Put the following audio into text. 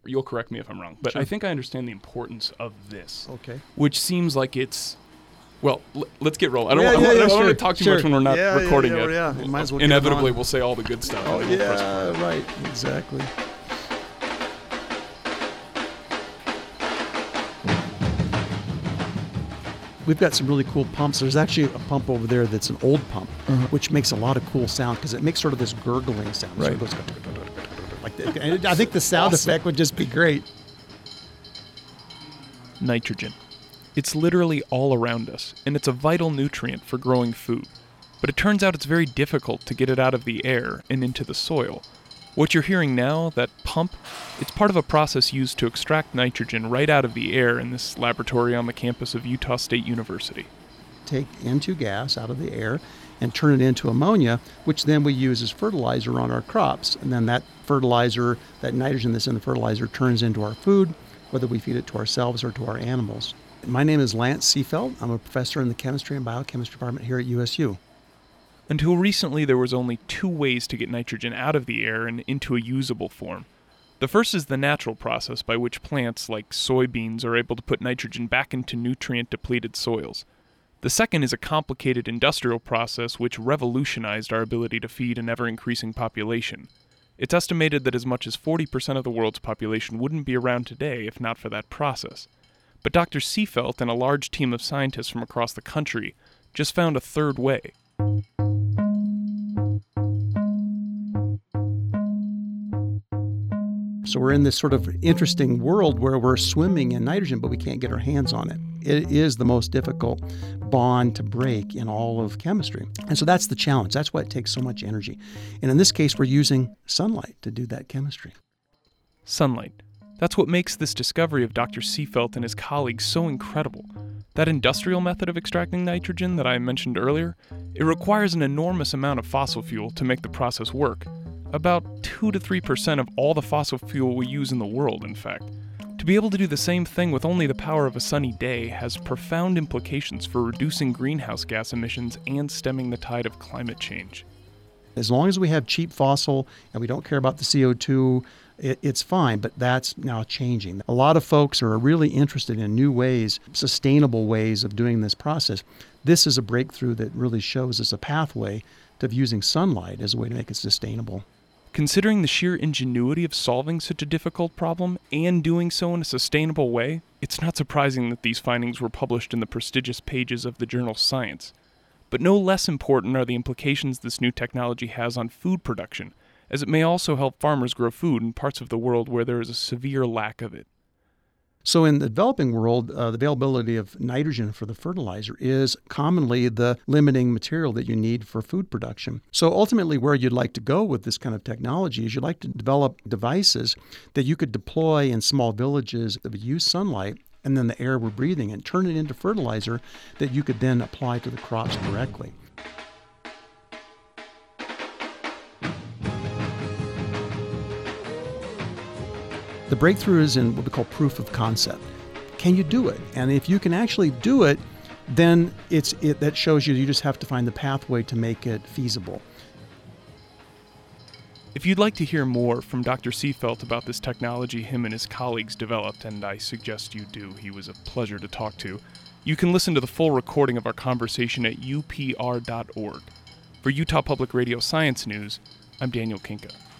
You'll correct me if I'm wrong, but Sure. I think I understand the importance of this. Okay. Which seems like it's... Well, let's get rolling. I Yeah, don't want sure, to talk too sure. much when we're not Yeah, recording yeah, it. yeah. We might as well get it Inevitably, on. we'll say all the good stuff. Oh, and then we'll press play. right. Exactly. We've got some really cool pumps. There's actually a pump over there that's an old pump, which makes a lot of cool sound because it makes sort of this gurgling sound. So Right. it goes like that. And I think the sound effect would just be great. Nitrogen. It's literally all around us, and it's a vital nutrient for growing food. But it turns out it's very difficult to get it out of the air and into the soil. What you're hearing now, that pump, it's part of a process used to extract nitrogen right out of the air in this laboratory on the campus of Utah State University. Take N2 gas out of the air and turn it into ammonia, which then we use as fertilizer on our crops. And then that fertilizer, that nitrogen that's in the fertilizer, turns into our food, whether we feed it to ourselves or to our animals. My name is Lance Seefeld. I'm a professor in the chemistry and biochemistry department here at USU. Until recently, there was only 2 ways to get nitrogen out of the air and into a usable form. The first is the natural process by which plants, like soybeans, are able to put nitrogen back into nutrient-depleted soils. The second is a complicated industrial process which revolutionized our ability to feed an ever-increasing population. It's estimated that as much as 40% of the world's population wouldn't be around today if not for that process. But Dr. Seefeld and a large team of scientists from across the country just found a third way. So we're in this sort of interesting world where we're swimming in nitrogen, but we can't get our hands on it. It is the most difficult bond to break in all of chemistry. And so that's the challenge. That's why it takes so much energy. And in this case, we're using sunlight to do that chemistry. Sunlight. That's what makes this discovery of Dr. Seefeld and his colleagues so incredible. That industrial method of extracting nitrogen that I mentioned earlier, it requires an enormous amount of fossil fuel to make the process work. About 2 to 3% of all the fossil fuel we use in the world, in fact. To be able to do the same thing with only the power of a sunny day has profound implications for reducing greenhouse gas emissions and stemming the tide of climate change. As long as we have cheap fossil and we don't care about the CO2, it's fine, but that's now changing. A lot of folks are really interested in new ways, sustainable ways of doing this process. This is a breakthrough that really shows us a pathway to using sunlight as a way to make it sustainable. Considering the sheer ingenuity of solving such a difficult problem and doing so in a sustainable way, it's not surprising that these findings were published in the prestigious pages of the journal Science. But no less important are the implications this new technology has on food production, as it may also help farmers grow food in parts of the world where there is a severe lack of it. So in the developing world, the availability of nitrogen for the fertilizer is commonly the limiting material that you need for food production. So ultimately where you'd like to go with this kind of technology is you'd like to develop devices that you could deploy in small villages that would use sunlight and then the air we're breathing and turn it into fertilizer that you could then apply to the crops directly. The breakthrough is in what we call proof of concept. Can you do it? And if you can actually do it, then that shows you just have to find the pathway to make it feasible. If you'd like to hear more from Dr. Seefeld about this technology him and his colleagues developed, and I suggest you do, he was a pleasure to talk to, you can listen to the full recording of our conversation at upr.org. For Utah Public Radio Science News, I'm Daniel Kinka.